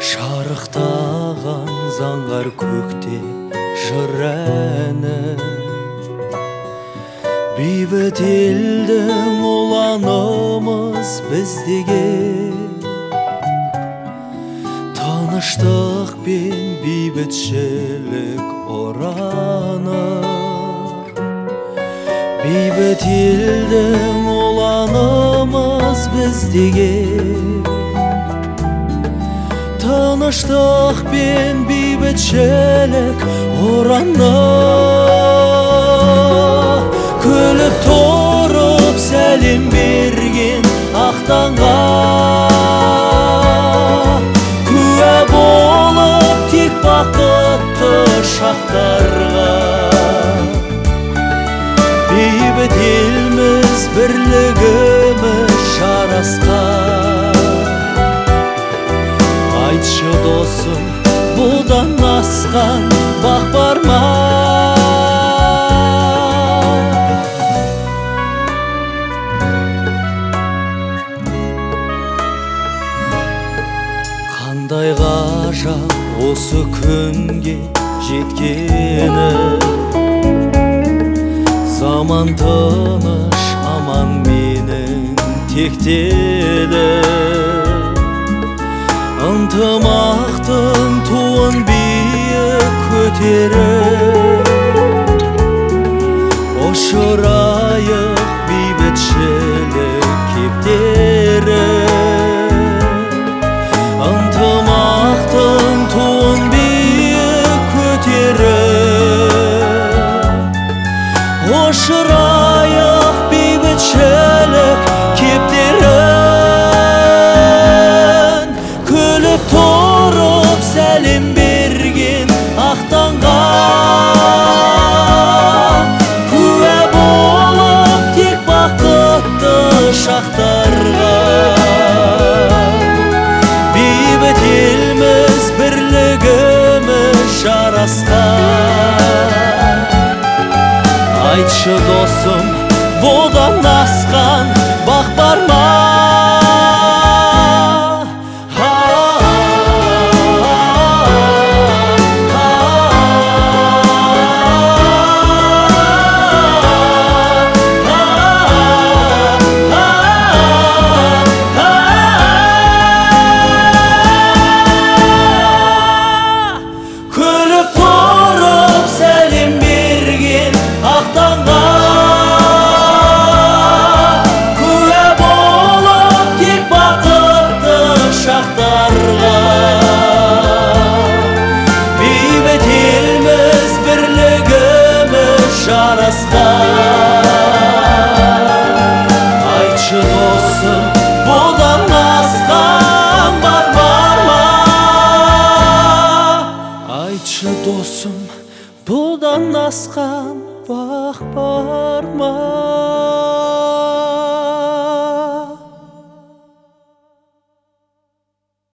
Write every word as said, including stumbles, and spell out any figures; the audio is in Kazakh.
Шарықтаған заңғар көкте жыр әні, бейбіт елдің ұланымыз біздеге. Тыныштық пен бейбітшілік ұраны, бейбіт елдің ұланымыз біздеге. Тыныштық пен бейбітшілік ұраны, күліп тұрып сәлем берген ақ таңға, куә болып тек бақытты шақтарға. Бейбіт елміз, бірлігіміз жарасқан. Айтшы досым, бұдан асқан бақ бар ма? Қандай ғажап осы күнге жеткені, заман тыныш аман менің тектелі. Ынтымақтың туын биік көтеріп, ұшырайық бейбітшілік кептеріп. Ынтымақтың туын биік көтеріп, ұшырайық бейбітшілік кептеріп. Тұрып сәлем берген ақ таңға, куә болып тек бақытты шақтарға. Бейбіт елміз, бірлігіміз жарасқан. Айтшы досым, бұдан асқан бақ бар ма? Айтшы досым, бұдан асқан бар бар ма? Айтшы досым, бұдан асқан